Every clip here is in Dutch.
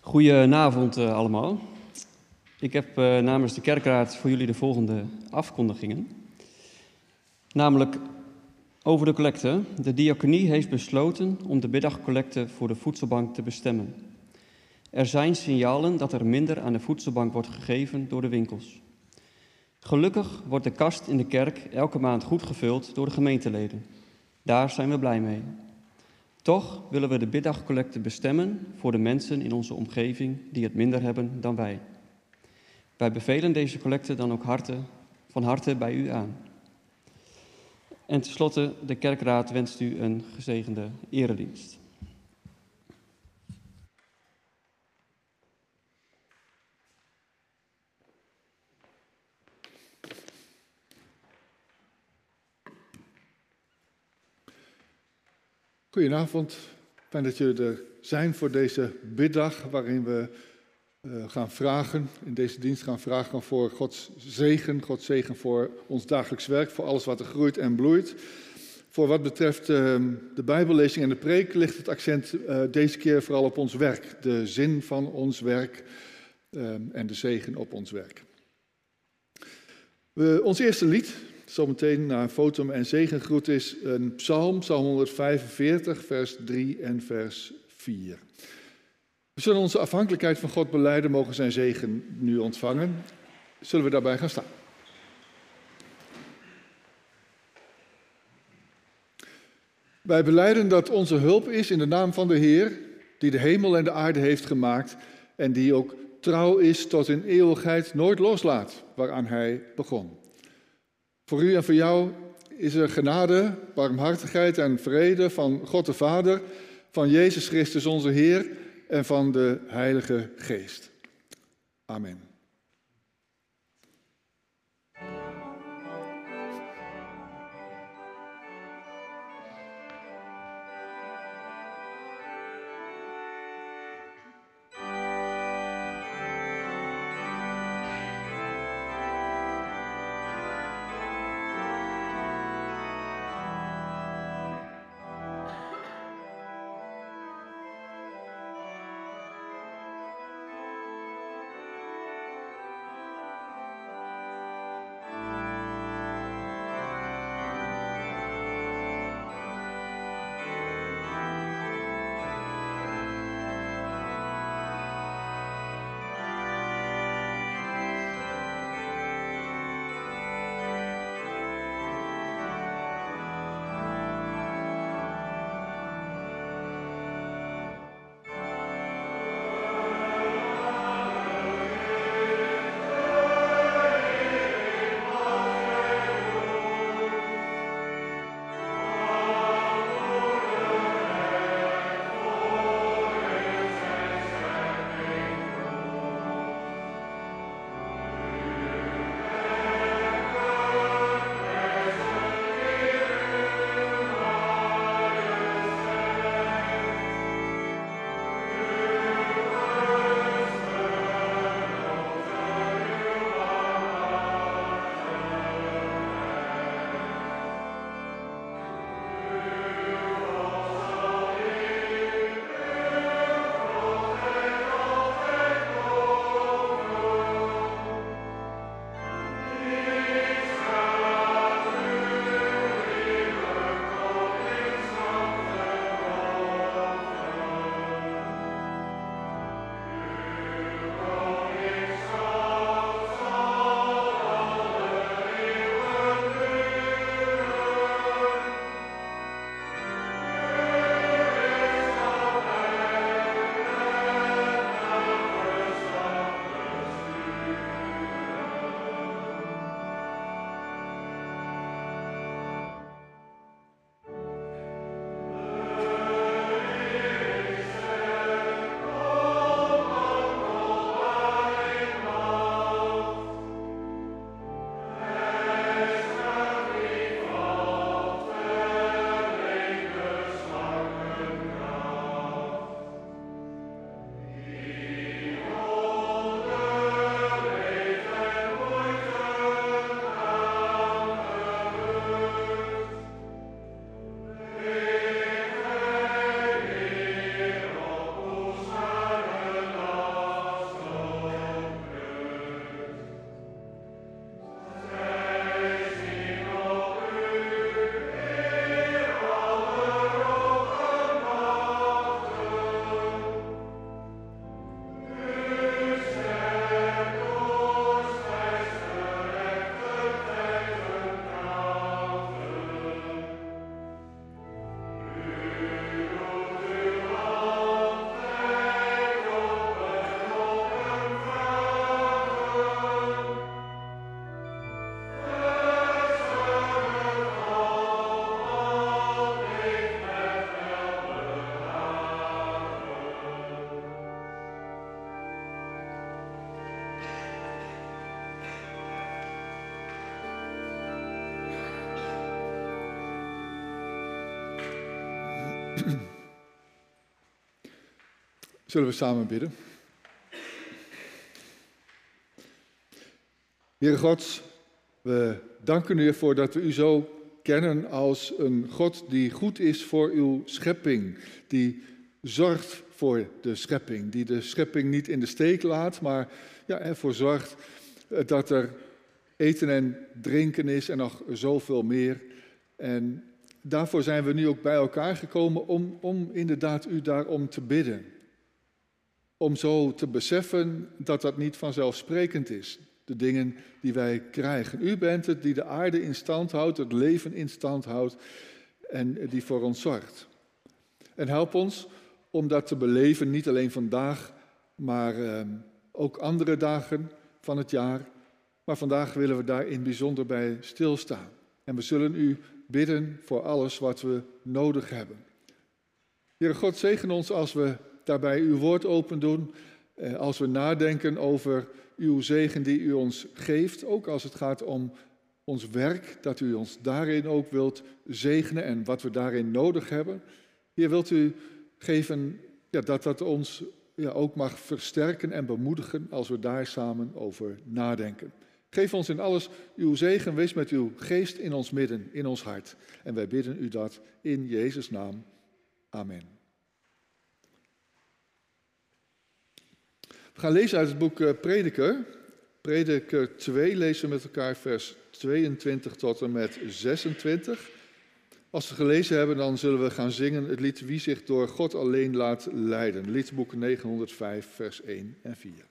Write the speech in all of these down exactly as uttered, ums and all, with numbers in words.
Goedenavond uh, allemaal. Ik heb uh, namens de kerkraad voor jullie de volgende afkondigingen. Namelijk over de collecte. De diaconie heeft besloten om de middagcollecte voor de voedselbank te bestemmen. Er zijn signalen dat er minder aan de voedselbank wordt gegeven door de winkels. Gelukkig wordt de kast in de kerk elke maand goed gevuld door de gemeenteleden. Daar zijn we blij mee. Toch willen we de middagcollecte bestemmen voor de mensen in onze omgeving die het minder hebben dan wij. Wij bevelen deze collecte dan ook harte, van harte bij u aan. En tenslotte, de kerkraad wenst u een gezegende eredienst. Goedenavond, fijn dat jullie er zijn voor deze biddag waarin we uh, gaan vragen, in deze dienst gaan vragen voor Gods zegen, Gods zegen voor ons dagelijks werk, voor alles wat er groeit en bloeit. Voor wat betreft uh, de Bijbellezing en de preek ligt het accent uh, deze keer vooral op ons werk, de zin van ons werk uh, en de zegen op ons werk. Uh, ons eerste lied, zometeen na een fotum en zegengroet, is een psalm, psalm honderdvijfenveertig, vers drie en vers vier. We zullen onze afhankelijkheid van God belijden, mogen zijn zegen nu ontvangen. Zullen we daarbij gaan staan? Wij belijden dat onze hulp is in de naam van de Heer, die de hemel en de aarde heeft gemaakt en die ook trouw is tot in eeuwigheid, nooit loslaat waaraan Hij begon. Voor u en voor jou is er genade, barmhartigheid en vrede van God de Vader, van Jezus Christus onze Heer en van de Heilige Geest. Amen. Zullen we samen bidden? Heere God, we danken u ervoor dat we u zo kennen als een God die goed is voor uw schepping, die zorgt voor de schepping, die de schepping niet in de steek laat, maar ja, ervoor zorgt dat er eten en drinken is en nog zoveel meer. En daarvoor zijn we nu ook bij elkaar gekomen om, om inderdaad u daarom te bidden. Om zo te beseffen dat dat niet vanzelfsprekend is. De dingen die wij krijgen. U bent het die de aarde in stand houdt, het leven in stand houdt en die voor ons zorgt. En help ons om dat te beleven, niet alleen vandaag, maar eh, ook andere dagen van het jaar. Maar vandaag willen we daar in bijzonder bij stilstaan. En we zullen u bidden voor alles wat we nodig hebben. Heere God, zegen ons als we daarbij uw woord open doen, eh, als we nadenken over uw zegen die u ons geeft, ook als het gaat om ons werk, dat u ons daarin ook wilt zegenen en wat we daarin nodig hebben. Heer, wilt u geven ja, dat dat ons ja, ook mag versterken en bemoedigen als we daar samen over nadenken. Geef ons in alles uw zegen, wees met uw geest in ons midden, in ons hart. En wij bidden u dat in Jezus' naam. Amen. We gaan lezen uit het boek Prediker. Prediker twee lezen we met elkaar vers tweeëntwintig tot en met zesentwintig. Als we gelezen hebben, dan zullen we gaan zingen het lied Wie zich door God alleen laat leiden. Liedboek negenhonderdvijf, vers één en vier.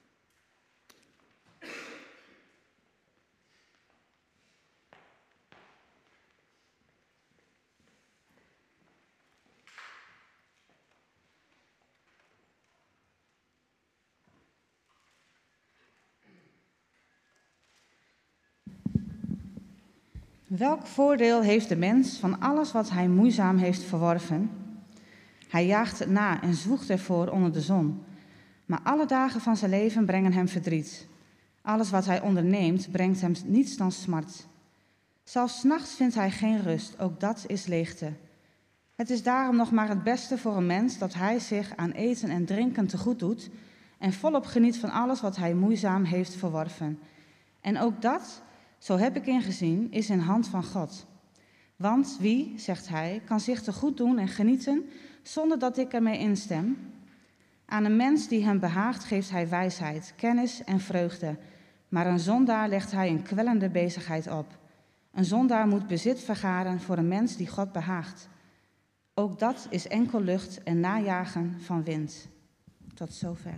Welk voordeel heeft de mens van alles wat hij moeizaam heeft verworven? Hij jaagt het na en zwoegt ervoor onder de zon. Maar alle dagen van zijn leven brengen hem verdriet. Alles wat hij onderneemt brengt hem niets dan smart. Zelfs 's nachts vindt hij geen rust, ook dat is leegte. Het is daarom nog maar het beste voor een mens dat hij zich aan eten en drinken tegoed doet en volop geniet van alles wat hij moeizaam heeft verworven. En ook dat, zo heb ik ingezien, is in hand van God. Want wie, zegt hij, kan zich tegoed doen en genieten zonder dat ik ermee instem? Aan een mens die hem behaagt geeft hij wijsheid, kennis en vreugde. Maar een zondaar legt hij een kwellende bezigheid op. Een zondaar moet bezit vergaren voor een mens die God behaagt. Ook dat is enkel lucht en najagen van wind. Tot zover.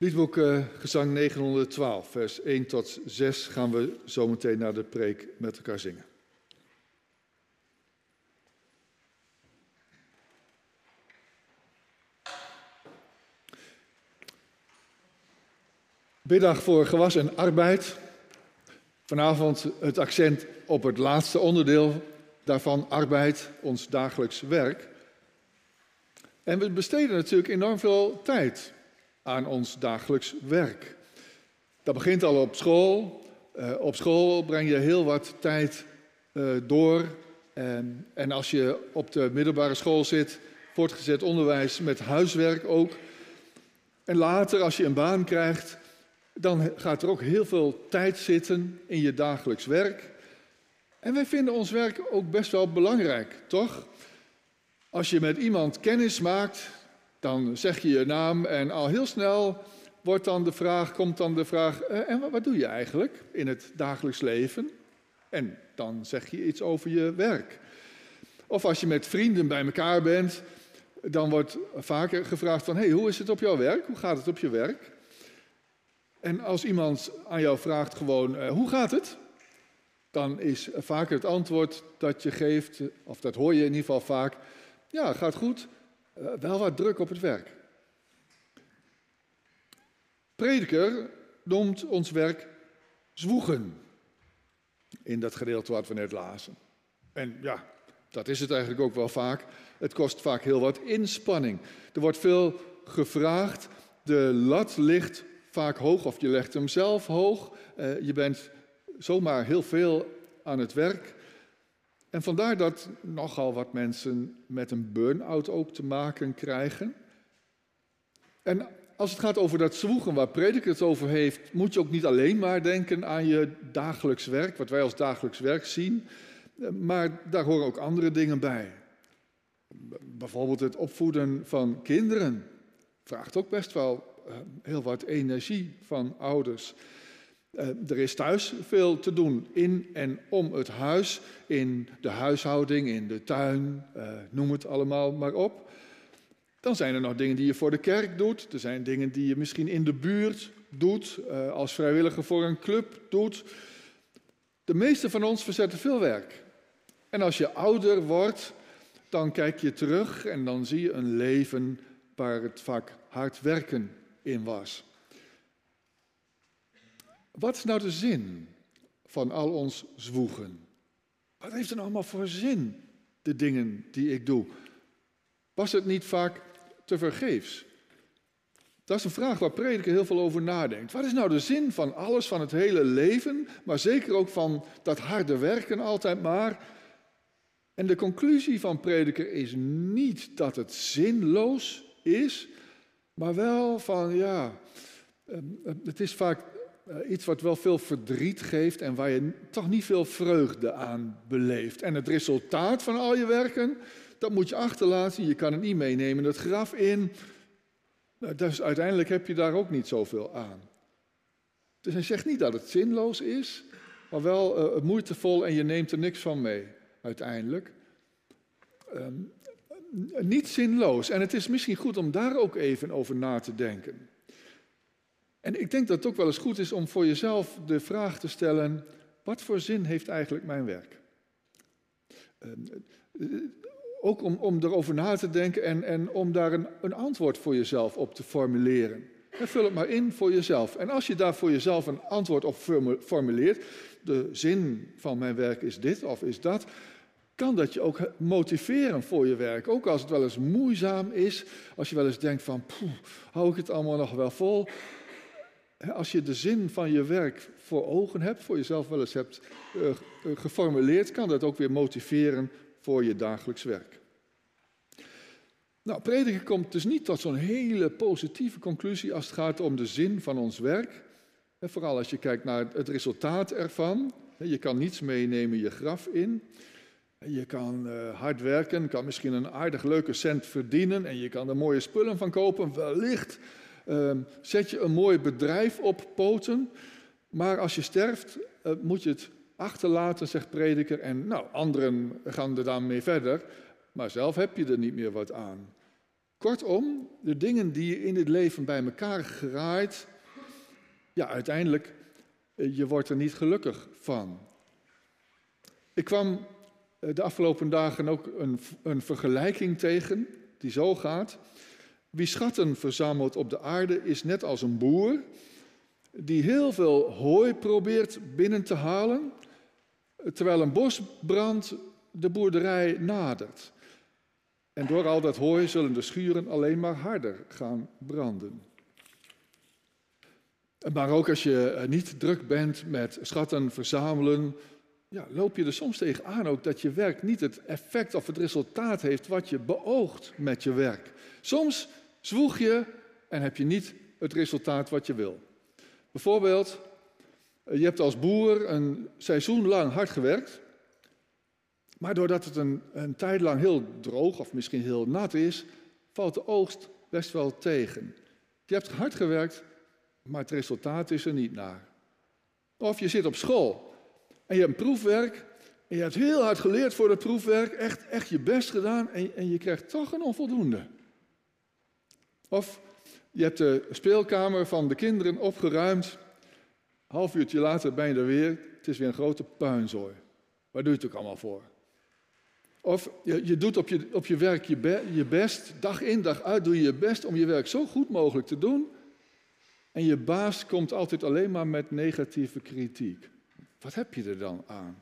Liedboek uh, Gezang negenhonderdtwaalf, vers één tot zes gaan we zometeen naar de preek met elkaar zingen. Biddag voor gewas en arbeid. Vanavond het accent op het laatste onderdeel daarvan, arbeid, ons dagelijks werk. En we besteden natuurlijk enorm veel tijd aan ons dagelijks werk. Dat begint al op school. Uh, op school breng je heel wat tijd uh, door. En, en als je op de middelbare school zit, voortgezet onderwijs met huiswerk ook. En later, als je een baan krijgt, dan gaat er ook heel veel tijd zitten in je dagelijks werk. En wij vinden ons werk ook best wel belangrijk, toch? Als je met iemand kennis maakt, dan zeg je je naam en al heel snel wordt dan de vraag, komt dan de vraag, eh, en wat doe je eigenlijk in het dagelijks leven? En dan zeg je iets over je werk. Of als je met vrienden bij elkaar bent, dan wordt vaker gevraagd van, hey, hoe is het op jouw werk? Hoe gaat het op je werk? En als iemand aan jou vraagt gewoon, uh, hoe gaat het? Dan is vaker het antwoord dat je geeft, of dat hoor je in ieder geval vaak, ja, gaat goed, uh, wel wat druk op het werk. Prediker noemt ons werk zwoegen, in dat gedeelte wat we net lazen. En ja, dat is het eigenlijk ook wel vaak. Het kost vaak heel wat inspanning. Er wordt veel gevraagd, de lat ligt vaak hoog, of je legt hem zelf hoog. Uh, je bent zomaar heel veel aan het werk. En vandaar dat nogal wat mensen met een burn-out ook te maken krijgen. En als het gaat over dat zwoegen waar prediker het over heeft, moet je ook niet alleen maar denken aan je dagelijks werk, wat wij als dagelijks werk zien. Maar daar horen ook andere dingen bij. Bijvoorbeeld het opvoeden van kinderen vraagt ook best wel Uh, heel wat energie van ouders. Uh, er is thuis veel te doen in en om het huis, in de huishouding, in de tuin, uh, noem het allemaal maar op. Dan zijn er nog dingen die je voor de kerk doet. Er zijn dingen die je misschien in de buurt doet, uh, als vrijwilliger voor een club doet. De meeste van ons verzetten veel werk. En als je ouder wordt, dan kijk je terug en dan zie je een leven waar het vaak hard werken in was. Wat is nou de zin van al ons zwoegen? Wat heeft er nou allemaal voor zin, de dingen die ik doe? Was het niet vaak te vergeefs? Dat is een vraag waar prediker heel veel over nadenkt. Wat is nou de zin van alles, van het hele leven, maar zeker ook van dat harde werken altijd maar? En de conclusie van prediker is niet dat het zinloos is, maar wel van, ja, het is vaak iets wat wel veel verdriet geeft en waar je toch niet veel vreugde aan beleeft. En het resultaat van al je werken, dat moet je achterlaten. Je kan het niet meenemen het graf in. Dus uiteindelijk heb je daar ook niet zoveel aan. Dus hij zegt niet dat het zinloos is, maar wel uh, moeitevol en je neemt er niks van mee uiteindelijk. Um, Niet zinloos. En het is misschien goed om daar ook even over na te denken. En ik denk dat het ook wel eens goed is om voor jezelf de vraag te stellen, wat voor zin heeft eigenlijk mijn werk? Uh, ook om, om erover na te denken en, en om daar een, een antwoord voor jezelf op te formuleren. En vul het maar in voor jezelf. En als je daar voor jezelf een antwoord op formuleert, de zin van mijn werk is dit of is dat, kan dat je ook motiveren voor je werk. Ook als het wel eens moeizaam is, als je wel eens denkt van, poeh, hou ik het allemaal nog wel vol? Als je de zin van je werk voor ogen hebt, voor jezelf wel eens hebt uh, geformuleerd, kan dat ook weer motiveren voor je dagelijks werk. Nou, prediker komt dus niet tot zo'n hele positieve conclusie als het gaat om de zin van ons werk. En vooral als je kijkt naar het resultaat ervan. Je kan niets meenemen je graf in. Je kan uh, hard werken, kan misschien een aardig leuke cent verdienen en je kan er mooie spullen van kopen. Wellicht uh, zet je een mooi bedrijf op poten, maar als je sterft uh, moet je het achterlaten, zegt prediker. En nou, anderen gaan er dan mee verder, maar zelf heb je er niet meer wat aan. Kortom, de dingen die je in dit leven bij elkaar graait, ja, uiteindelijk, je wordt er niet gelukkig van. Ik kwam de afgelopen dagen ook een, een vergelijking tegen die zo gaat. Wie schatten verzamelt op de aarde is net als een boer die heel veel hooi probeert binnen te halen, terwijl een bosbrand de boerderij nadert. En door al dat hooi zullen de schuren alleen maar harder gaan branden. Maar ook als je niet druk bent met schatten verzamelen, ja, loop je er soms tegenaan ook dat je werk niet het effect of het resultaat heeft wat je beoogt met je werk. Soms zwoeg je en heb je niet het resultaat wat je wil. Bijvoorbeeld, je hebt als boer een seizoen lang hard gewerkt, maar doordat het een, een tijd lang heel droog of misschien heel nat is, valt de oogst best wel tegen. Je hebt hard gewerkt, maar het resultaat is er niet naar. Of je zit op school en je hebt een proefwerk en je hebt heel hard geleerd voor het proefwerk, echt, echt je best gedaan en, en je krijgt toch een onvoldoende. Of je hebt de speelkamer van de kinderen opgeruimd, een half uurtje later ben je er weer, het is weer een grote puinzooi. Waar doe je het ook allemaal voor? Of je, je doet op je, op je werk je, be, je best, dag in dag uit doe je je best om je werk zo goed mogelijk te doen. En je baas komt altijd alleen maar met negatieve kritiek. Wat heb je er dan aan?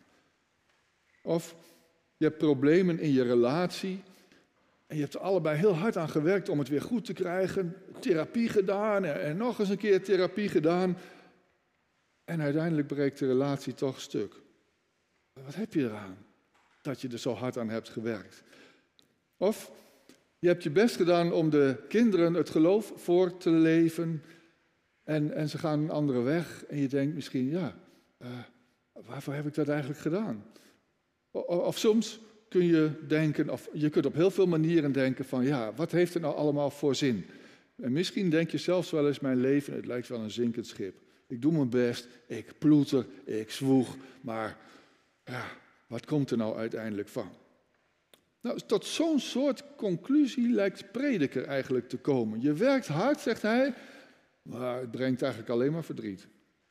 Of je hebt problemen in je relatie en je hebt er allebei heel hard aan gewerkt om het weer goed te krijgen. Therapie gedaan en, en nog eens een keer therapie gedaan. En uiteindelijk breekt de relatie toch stuk. Wat heb je eraan dat je er zo hard aan hebt gewerkt? Of je hebt je best gedaan om de kinderen het geloof voor te leven en, en ze gaan een andere weg en je denkt misschien, ja, uh, waarvoor heb ik dat eigenlijk gedaan? Of, of soms kun je denken, of je kunt op heel veel manieren denken van, ja, wat heeft het nou allemaal voor zin? En misschien denk je zelfs wel eens, mijn leven, het lijkt wel een zinkend schip. Ik doe mijn best, ik ploeter, ik zwoeg, maar ja, wat komt er nou uiteindelijk van? Nou, tot zo'n soort conclusie lijkt Prediker eigenlijk te komen. Je werkt hard, zegt hij, maar het brengt eigenlijk alleen maar verdriet.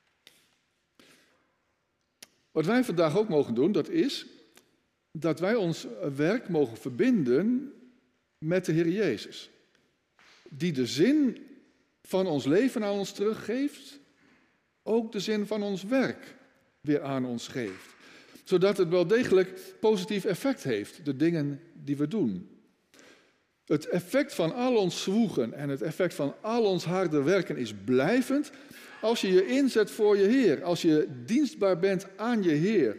Wat wij vandaag ook mogen doen, dat is dat wij ons werk mogen verbinden met de Heer Jezus. Die de zin van ons leven aan ons teruggeeft, ook de zin van ons werk weer aan ons geeft. Zodat het wel degelijk positief effect heeft, de dingen die we doen. Het effect van al ons zwoegen en het effect van al ons harde werken is blijvend als je je inzet voor je Heer, als je dienstbaar bent aan je Heer.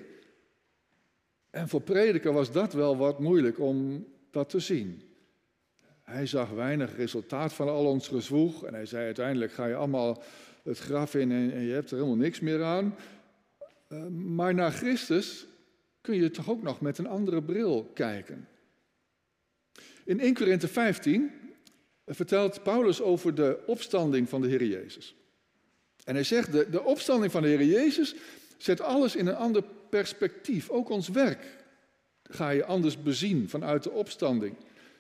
En voor Prediker was dat wel wat moeilijk om dat te zien. Hij zag weinig resultaat van al ons gezwoeg en hij zei uiteindelijk ga je allemaal het graf in en je hebt er helemaal niks meer aan. Uh, maar naar Christus kun je toch ook nog met een andere bril kijken. In Eerste Korinthe vijftien vertelt Paulus over de opstanding van de Heer Jezus. En hij zegt, de, de opstanding van de Heer Jezus zet alles in een ander perspectief. Ook ons werk ga je anders bezien vanuit de opstanding.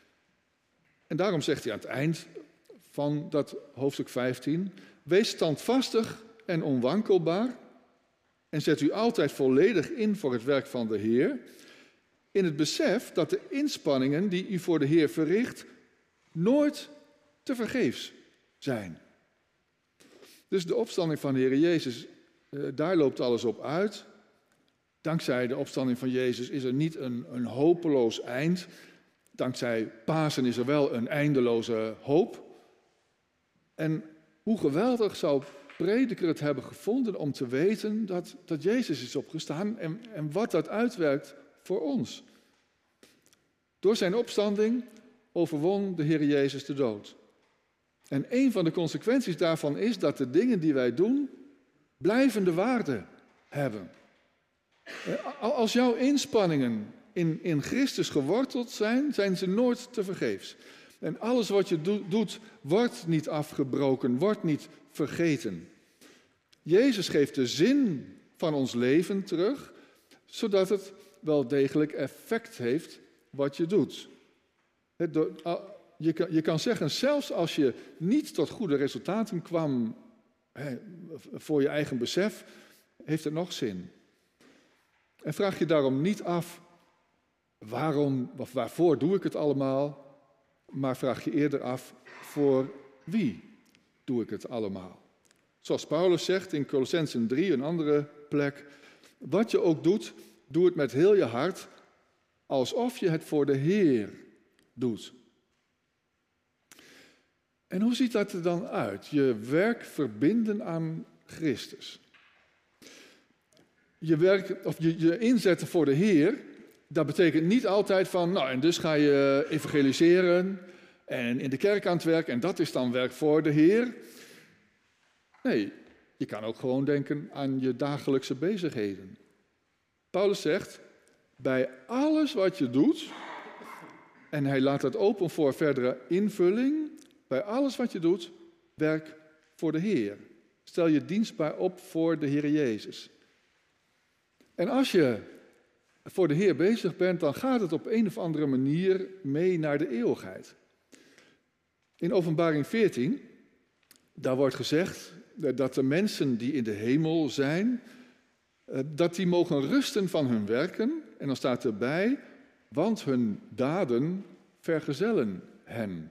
En daarom zegt hij aan het eind van dat hoofdstuk vijftien, wees standvastig en onwankelbaar en zet u altijd volledig in voor het werk van de Heer, in het besef dat de inspanningen die u voor de Heer verricht nooit tevergeefs zijn. Dus de opstanding van de Heer Jezus, daar loopt alles op uit. Dankzij de opstanding van Jezus is er niet een, een hopeloos eind. Dankzij Pasen is er wel een eindeloze hoop. En hoe geweldig zou Prediker het hebben gevonden om te weten dat, dat Jezus is opgestaan en, en wat dat uitwerkt voor ons. Door zijn opstanding overwon de Heer Jezus de dood. En een van de consequenties daarvan is dat de dingen die wij doen blijvende waarde hebben. Als jouw inspanningen in, in Christus geworteld zijn, zijn ze nooit tevergeefs. En alles wat je do- doet, wordt niet afgebroken, wordt niet vergeten. Jezus geeft de zin van ons leven terug, zodat het wel degelijk effect heeft wat je doet. je kan, je kan zeggen, zelfs als je niet tot goede resultaten kwam, hè, voor je eigen besef, heeft het nog zin. En vraag je daarom niet af, waarom of waarvoor doe ik het allemaal? Maar vraag je eerder af, voor wie doe ik het allemaal? Zoals Paulus zegt in Colossenzen drie, een andere plek. Wat je ook doet, doe het met heel je hart, alsof je het voor de Heer doet. En hoe ziet dat er dan uit? Je werk verbinden aan Christus. Je werk, of je, je inzetten voor de Heer, dat betekent niet altijd van, nou en dus ga je evangeliseren en in de kerk aan het werk en dat is dan werk voor de Heer. Nee, je kan ook gewoon denken aan je dagelijkse bezigheden. Paulus zegt, bij alles wat je doet, en hij laat dat open voor verdere invulling, bij alles wat je doet, werk voor de Heer. Stel je dienstbaar op voor de Heer Jezus. En als je voor de Heer bezig bent, dan gaat het op een of andere manier mee naar de eeuwigheid. In Openbaring veertien, daar wordt gezegd dat de mensen die in de hemel zijn, dat die mogen rusten van hun werken. En dan staat erbij, want hun daden vergezellen hen.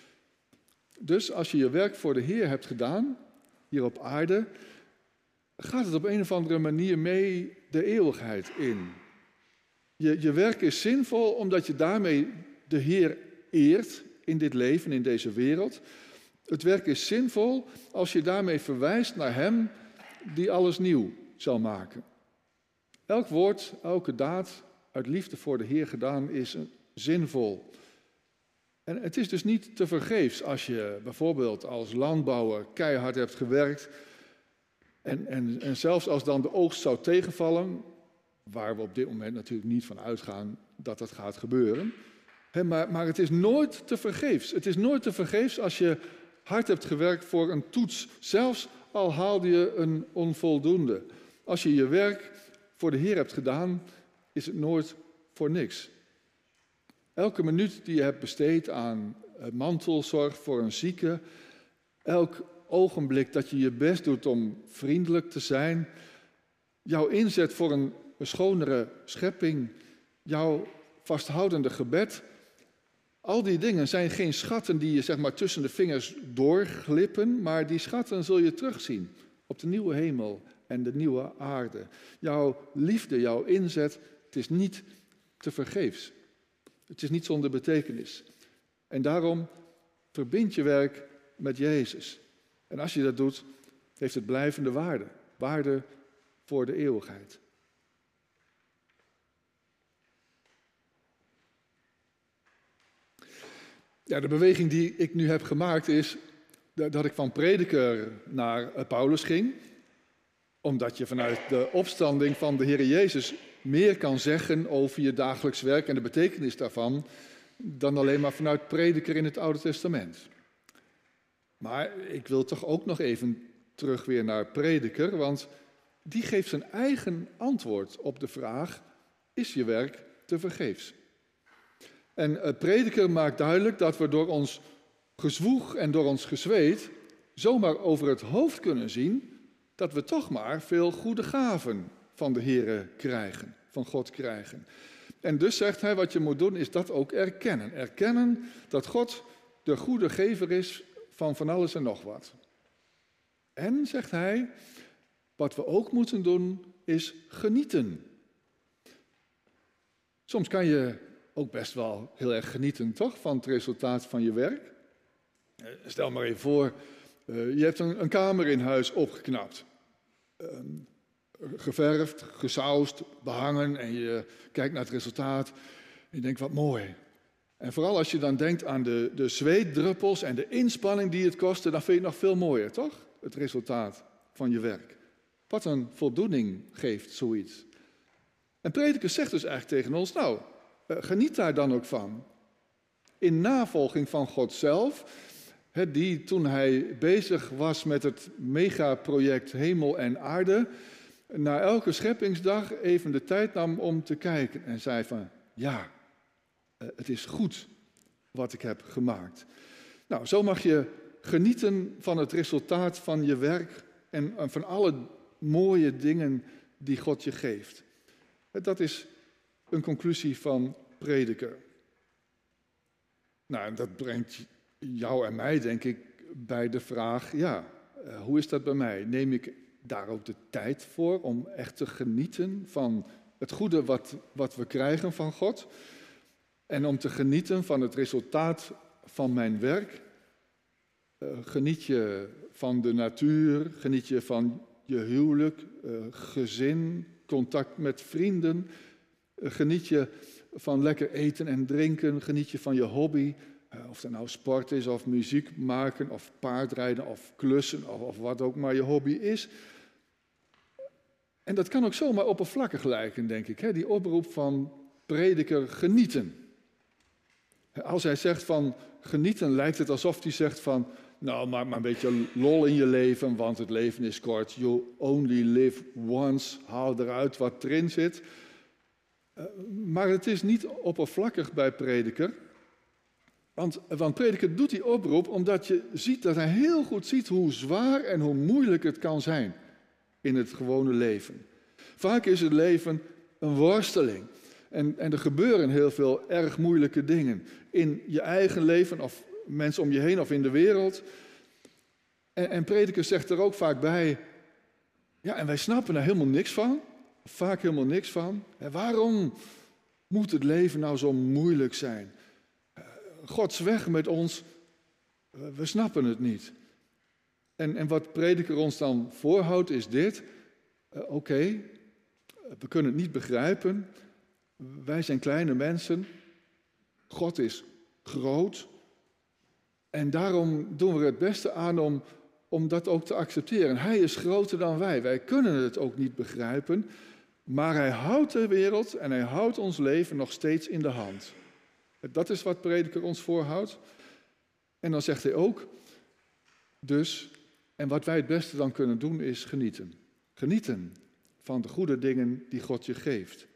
Dus als je je werk voor de Heer hebt gedaan, hier op aarde, gaat het op een of andere manier mee de eeuwigheid in. Je, je werk is zinvol omdat je daarmee de Heer eert in dit leven, in deze wereld. Het werk is zinvol als je daarmee verwijst naar Hem die alles nieuw zal maken. Elk woord, elke daad uit liefde voor de Heer gedaan is zinvol. En het is dus niet te vergeefs als je bijvoorbeeld als landbouwer keihard hebt gewerkt en, en, en zelfs als dan de oogst zou tegenvallen, waar we op dit moment natuurlijk niet van uitgaan dat dat gaat gebeuren. He, maar, maar het is nooit te vergeefs. Het is nooit te vergeefs als je hard hebt gewerkt voor een toets, zelfs al haalde je een onvoldoende. Als je je werk voor de Heer hebt gedaan, is het nooit voor niks. Elke minuut die je hebt besteed aan mantelzorg voor een zieke, elk ogenblik dat je je best doet om vriendelijk te zijn, jouw inzet voor een schonere schepping, jouw vasthoudende gebed, al die dingen zijn geen schatten die je zeg maar tussen de vingers doorglippen, maar die schatten zul je terugzien op de nieuwe hemel en de nieuwe aarde. Jouw liefde, jouw inzet, het is niet te vergeefs. Het is niet zonder betekenis. En daarom verbind je werk met Jezus. En als je dat doet, heeft het blijvende waarde. Waarde voor de eeuwigheid. Ja, de beweging die ik nu heb gemaakt is dat ik van prediker naar Paulus ging. Omdat je vanuit de opstanding van de Heer Jezus meer kan zeggen over je dagelijks werk en de betekenis daarvan dan alleen maar vanuit prediker in het Oude Testament. Maar ik wil toch ook nog even terug weer naar prediker, want die geeft zijn eigen antwoord op de vraag, is je werk te vergeefs? En prediker maakt duidelijk dat we door ons gezwoeg en door ons gezweet zomaar over het hoofd kunnen zien dat we toch maar veel goede gaven van de Heere krijgen, van God krijgen. En dus zegt hij, wat je moet doen is dat ook erkennen. Erkennen dat God de goede gever is van van alles en nog wat. En, zegt hij, wat we ook moeten doen is genieten. Soms kan je ook best wel heel erg genieten, toch, van het resultaat van je werk. Stel maar even voor, uh, je hebt een, een kamer in huis opgeknapt. Uh, geverfd, gesausd, behangen en je kijkt naar het resultaat en je denkt, wat mooi. En vooral als je dan denkt aan de, de zweetdruppels en de inspanning die het kostte, dan vind je het nog veel mooier, toch? Het resultaat van je werk. Wat een voldoening geeft zoiets. En prediker zegt dus eigenlijk tegen ons, nou, geniet daar dan ook van. In navolging van God zelf, die toen hij bezig was met het megaproject Hemel en Aarde, na elke scheppingsdag even de tijd nam om te kijken en zei van, ja, het is goed wat ik heb gemaakt. Nou, zo mag je genieten van het resultaat van je werk en van alle mooie dingen die God je geeft. Dat is een conclusie van Prediker. Nou, en dat brengt jou en mij, denk ik, bij de vraag, ja, hoe is dat bij mij? Neem ik daar ook de tijd voor om echt te genieten van het goede wat, wat we krijgen van God? En om te genieten van het resultaat van mijn werk? Uh, geniet je van de natuur, geniet je van je huwelijk, uh, gezin, contact met vrienden? Uh, geniet je van lekker eten en drinken? Geniet je van je hobby? Uh, of dat nou sport is, of muziek maken, of paardrijden, of klussen, of, of wat ook maar je hobby is. En dat kan ook zomaar oppervlakkig lijken, denk ik. Hè? Die oproep van Prediker, genieten. Als hij zegt van genieten, lijkt het alsof hij zegt van, nou, maak maar een beetje lol in je leven, want het leven is kort. You only live once. Haal eruit wat erin zit. Uh, maar het is niet oppervlakkig bij Prediker. Want, want Prediker doet die oproep omdat je ziet dat hij heel goed ziet hoe zwaar en hoe moeilijk het kan zijn in het gewone leven. Vaak is het leven een worsteling. En, en er gebeuren heel veel erg moeilijke dingen. In je eigen leven of mensen om je heen of in de wereld. En, en Prediker zegt er ook vaak bij, ja, en wij snappen er helemaal niks van. Vaak helemaal niks van. En waarom moet het leven nou zo moeilijk zijn? Gods weg met ons, we snappen het niet. En, en wat Prediker ons dan voorhoudt is dit. Uh, Oké, okay, we kunnen het niet begrijpen. Wij zijn kleine mensen. God is groot. En daarom doen we het beste aan om, om dat ook te accepteren. Hij is groter dan wij. Wij kunnen het ook niet begrijpen. Maar hij houdt de wereld en hij houdt ons leven nog steeds in de hand. Dat is wat Prediker ons voorhoudt. En dan zegt hij ook, dus, en wat wij het beste dan kunnen doen is genieten. Genieten van de goede dingen die God je geeft.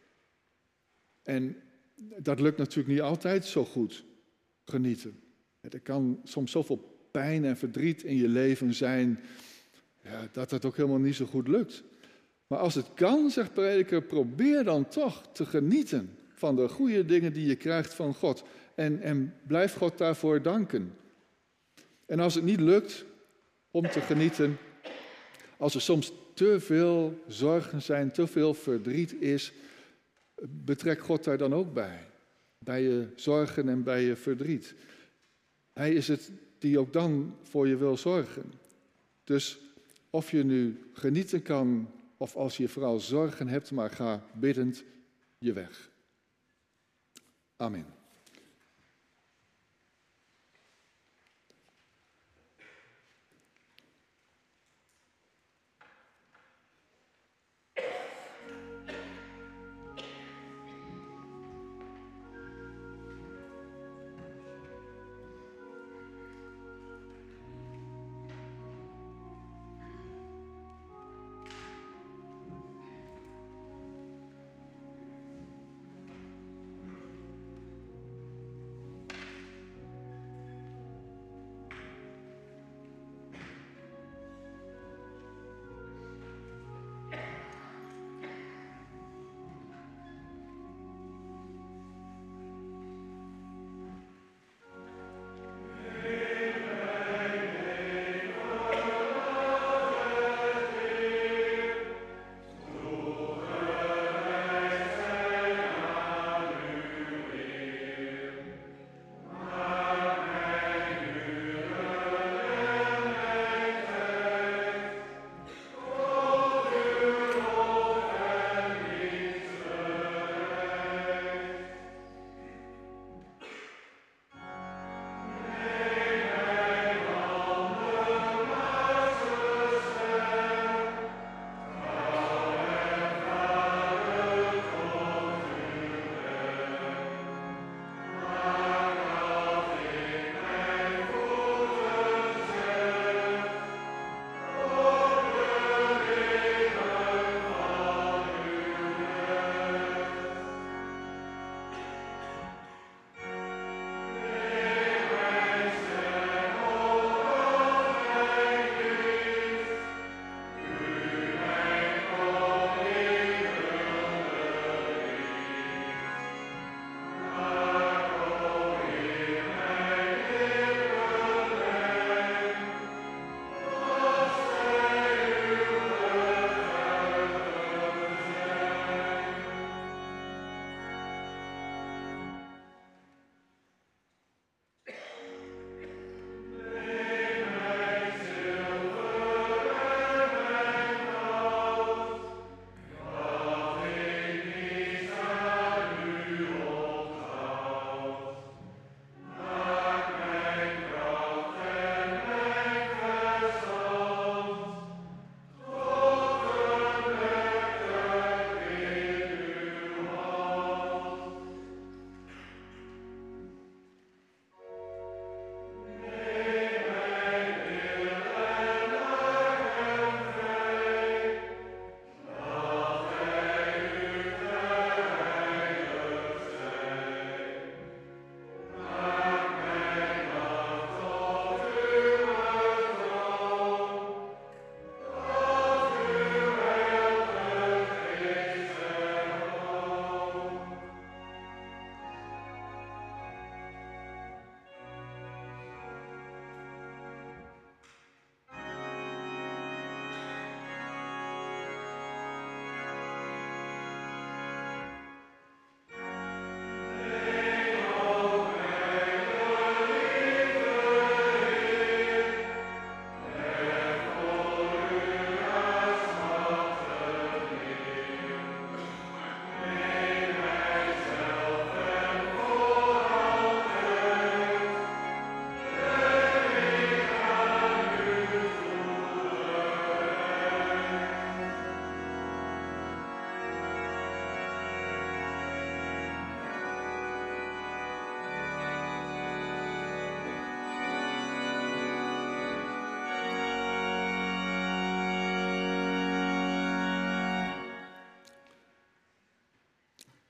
En dat lukt natuurlijk niet altijd zo goed, genieten. Er kan soms zoveel pijn en verdriet in je leven zijn, ja, dat het ook helemaal niet zo goed lukt. Maar als het kan, zegt Prediker, probeer dan toch te genieten van de goede dingen die je krijgt van God. En, en blijf God daarvoor danken. En als het niet lukt om te genieten, als er soms te veel zorgen zijn, te veel verdriet is, betrek God daar dan ook bij. Bij je zorgen en bij je verdriet. Hij is het die ook dan voor je wil zorgen. Dus of je nu genieten kan, of als je vooral zorgen hebt, maar ga biddend je weg. Amen.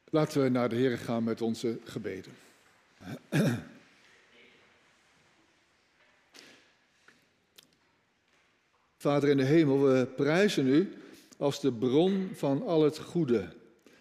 Laten we naar de Heer gaan met onze gebeden. Vader in de hemel, we prijzen u als de bron van al het goede.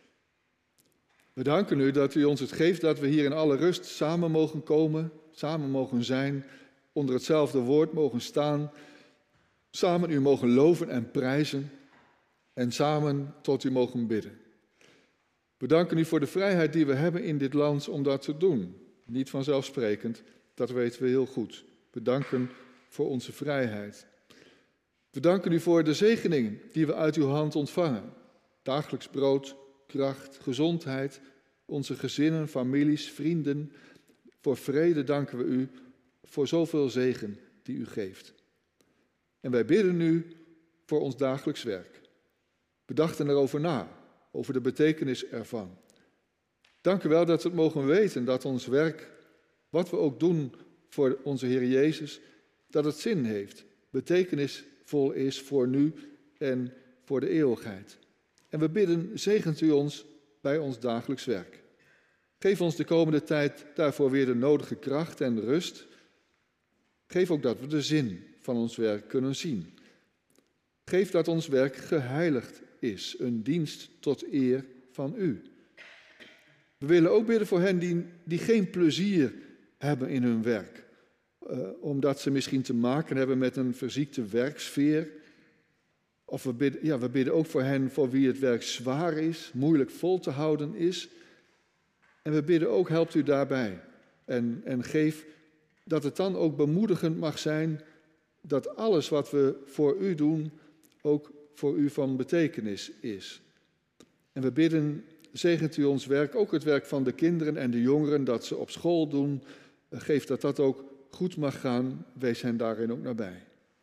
We danken u dat u ons het geeft dat we hier in alle rust samen mogen komen, samen mogen zijn, onder hetzelfde woord mogen staan, samen u mogen loven en prijzen en samen tot u mogen bidden. We danken u voor de vrijheid die we hebben in dit land om dat te doen. Niet vanzelfsprekend, dat weten we heel goed. We danken voor onze vrijheid. We danken u voor de zegeningen die we uit uw hand ontvangen. Dagelijks brood, kracht, gezondheid, onze gezinnen, families, vrienden. Voor vrede danken we u voor zoveel zegen die u geeft. En wij bidden u voor ons dagelijks werk. We dachten erover na, over de betekenis ervan. Dank u wel dat we het mogen weten, dat ons werk, wat we ook doen voor onze Heer Jezus, dat het zin heeft, betekenisvol is voor nu en voor de eeuwigheid. En we bidden, zegent u ons bij ons dagelijks werk. Geef ons de komende tijd daarvoor weer de nodige kracht en rust. Geef ook dat we de zin van ons werk kunnen zien. Geef dat ons werk geheiligd is, een dienst tot eer van u. We willen ook bidden voor hen die, die geen plezier hebben in hun werk. Uh, omdat ze misschien te maken hebben met een verziekte werksfeer. Of we bidden, ja, we bidden ook voor hen voor wie het werk zwaar is, moeilijk vol te houden is. En we bidden ook, helpt u daarbij. En, en geef dat het dan ook bemoedigend mag zijn dat alles wat we voor u doen ook voor u van betekenis is. En we bidden, zegent u ons werk, ook het werk van de kinderen en de jongeren, dat ze op school doen. Geef dat dat ook goed mag gaan, wees hen daarin ook nabij.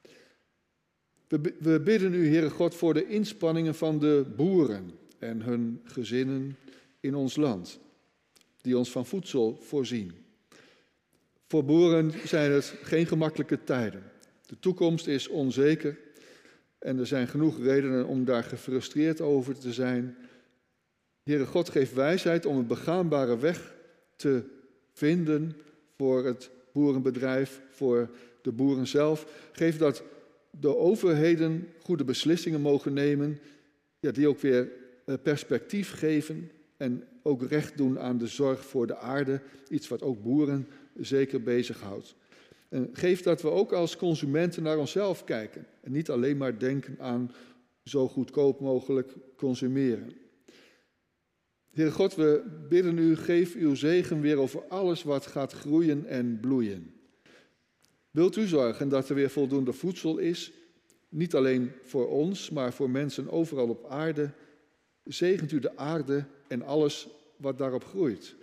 We, we bidden u, Heere God, voor de inspanningen van de boeren en hun gezinnen in ons land, die ons van voedsel voorzien. Voor boeren zijn het geen gemakkelijke tijden. De toekomst is onzeker en er zijn genoeg redenen om daar gefrustreerd over te zijn. Heere God, geef wijsheid om een begaanbare weg te vinden voor het boerenbedrijf, voor de boeren zelf. Geef dat de overheden goede beslissingen mogen nemen, ja, die ook weer perspectief geven en ook recht doen aan de zorg voor de aarde, iets wat ook boeren zeker bezighoudt. En geef dat we ook als consumenten naar onszelf kijken en niet alleen maar denken aan zo goedkoop mogelijk consumeren. Heer God, we bidden u, geef uw zegen weer over alles wat gaat groeien en bloeien. Wilt u zorgen dat er weer voldoende voedsel is, niet alleen voor ons, maar voor mensen overal op aarde. Zegent u de aarde en alles wat daarop groeit.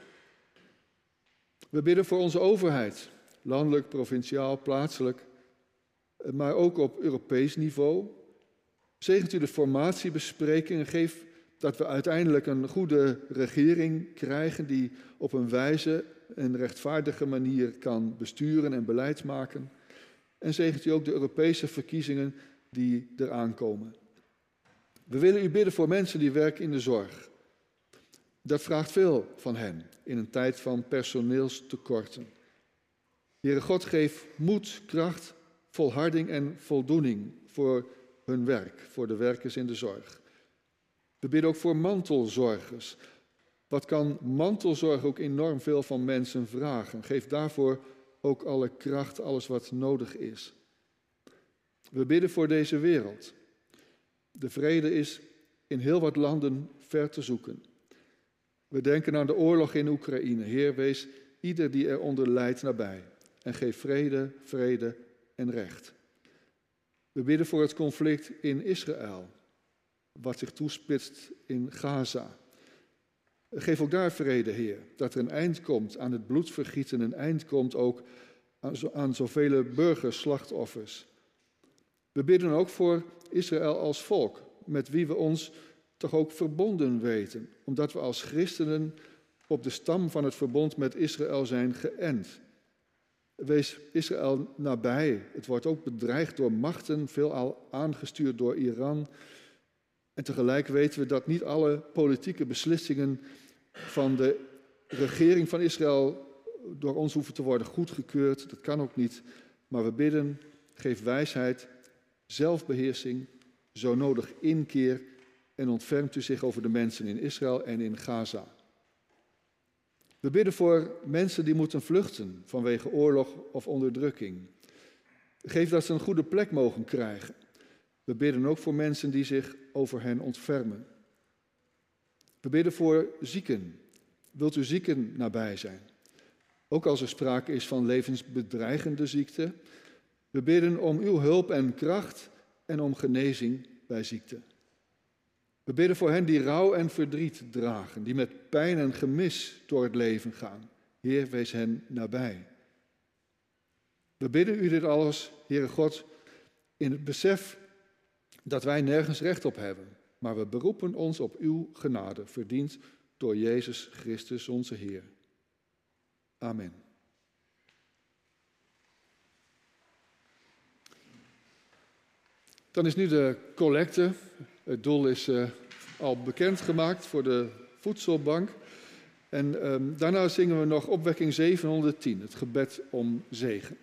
We bidden voor onze overheid, landelijk, provinciaal, plaatselijk, maar ook op Europees niveau. Zegent u de formatiebesprekingen, geef dat we uiteindelijk een goede regering krijgen die op een wijze en rechtvaardige manier kan besturen en beleid maken. En zegent u ook de Europese verkiezingen die eraan komen. We willen u bidden voor mensen die werken in de zorg. Dat vraagt veel van hen in een tijd van personeelstekorten. Heere God, geef moed, kracht, volharding en voldoening voor hun werk, voor de werkers in de zorg. We bidden ook voor mantelzorgers. Wat kan mantelzorg ook enorm veel van mensen vragen? Geef daarvoor ook alle kracht, alles wat nodig is. We bidden voor deze wereld. De vrede is in heel wat landen ver te zoeken. We denken aan de oorlog in Oekraïne. Heer, wees ieder die eronder lijdt nabij. En geef vrede, vrede en recht. We bidden voor het conflict in Israël, wat zich toespitst in Gaza. Geef ook daar vrede, Heer, dat er een eind komt aan het bloedvergieten, een eind komt ook aan, zo, aan zoveel burgerslachtoffers. We bidden ook voor Israël als volk, met wie we ons toch ook verbonden weten, omdat we als christenen op de stam van het verbond met Israël zijn geënt. Wees Israël nabij. Het wordt ook bedreigd door machten, veelal aangestuurd door Iran. En tegelijk weten we dat niet alle politieke beslissingen van de regering van Israël door ons hoeven te worden goedgekeurd. Dat kan ook niet. Maar we bidden, geef wijsheid, zelfbeheersing, zo nodig inkeer en ontfermt u zich over de mensen in Israël en in Gaza. We bidden voor mensen die moeten vluchten vanwege oorlog of onderdrukking. Geef dat ze een goede plek mogen krijgen. We bidden ook voor mensen die zich over hen ontfermen. We bidden voor zieken. Wilt u zieken nabij zijn? Ook als er sprake is van levensbedreigende ziekte. We bidden om uw hulp en kracht en om genezing bij ziekte. We bidden voor hen die rouw en verdriet dragen, die met pijn en gemis door het leven gaan. Heer, wees hen nabij. We bidden u dit alles, Heere God, in het besef dat wij nergens recht op hebben. Maar we beroepen ons op uw genade, verdiend door Jezus Christus onze Heer. Amen. Dan is nu de collecte. Het doel is uh, al bekendgemaakt voor de voedselbank. En uh, daarna zingen we nog opwekking zevenhonderdtien, het gebed om zegen.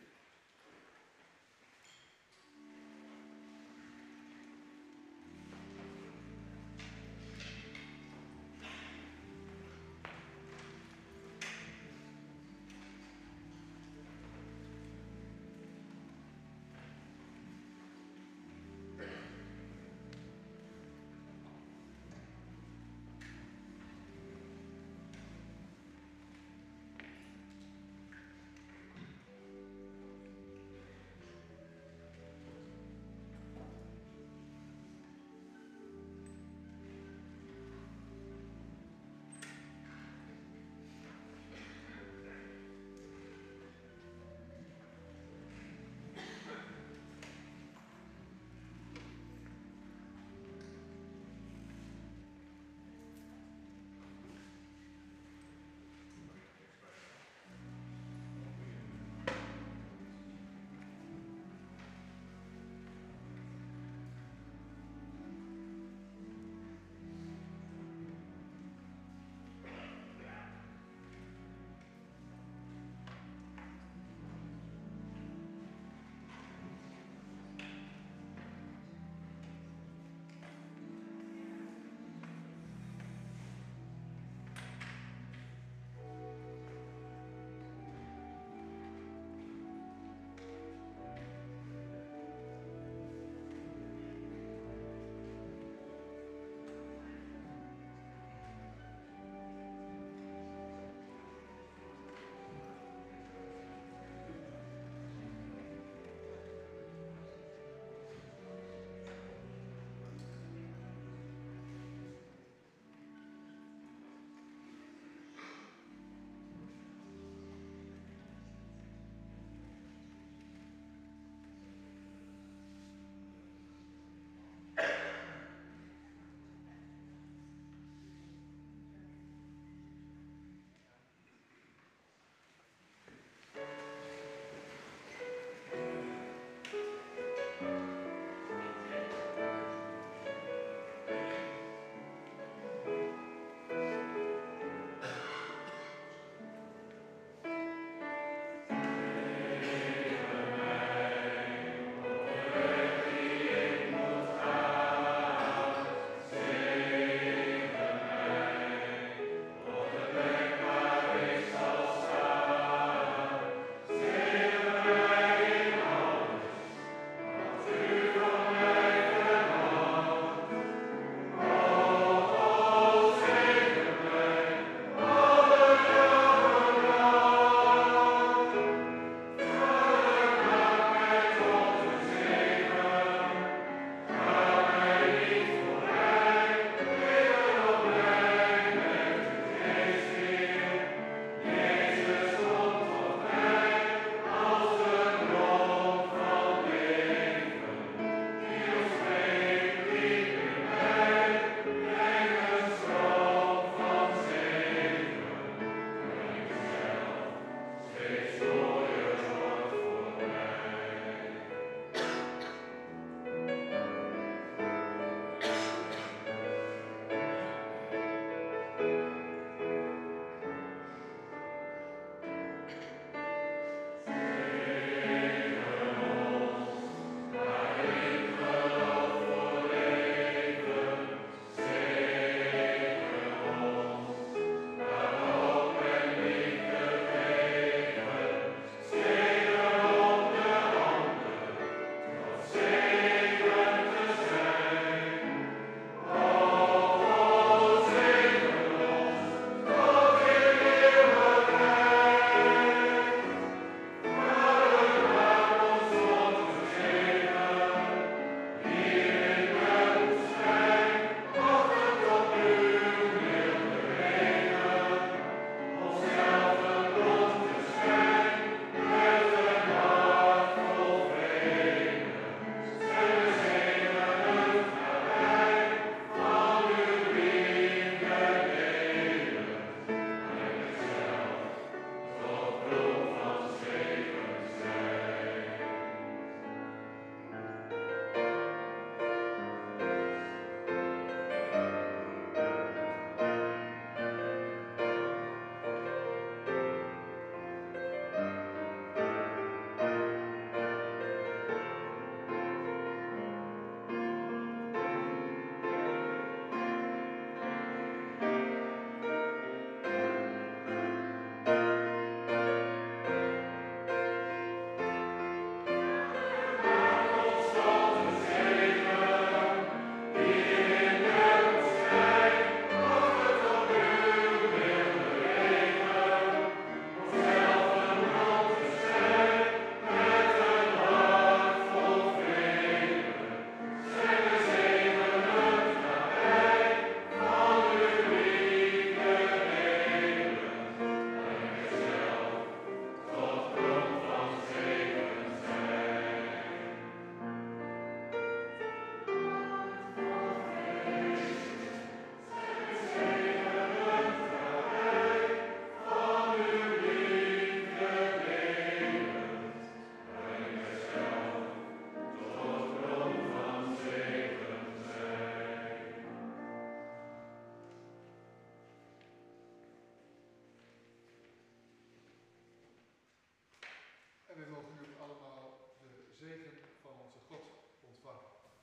zegen van onze God ontvangen.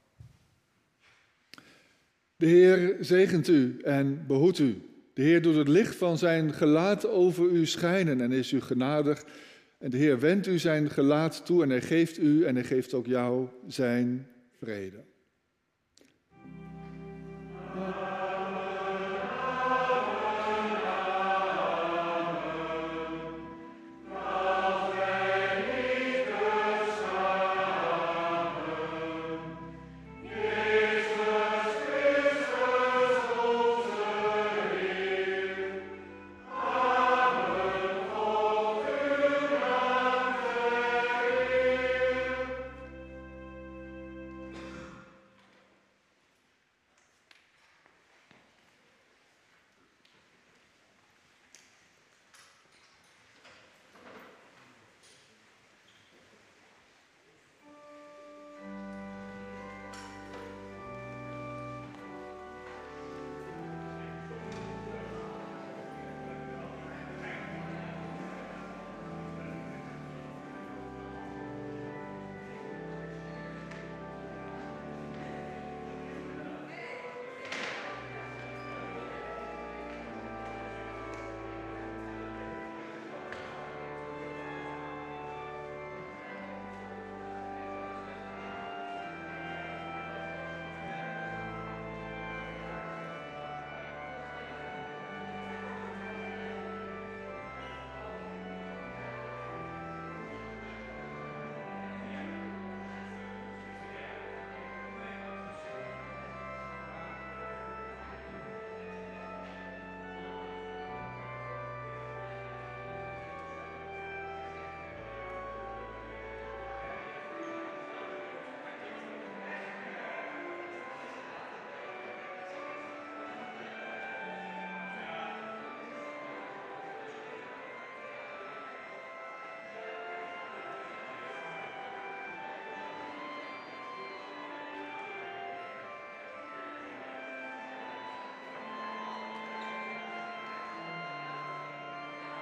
De Heer zegent u en behoedt u. De Heer doet het licht van zijn gelaat over u schijnen en is u genadig. En de Heer wendt u zijn gelaat toe en hij geeft u en hij geeft ook jou zijn vrede.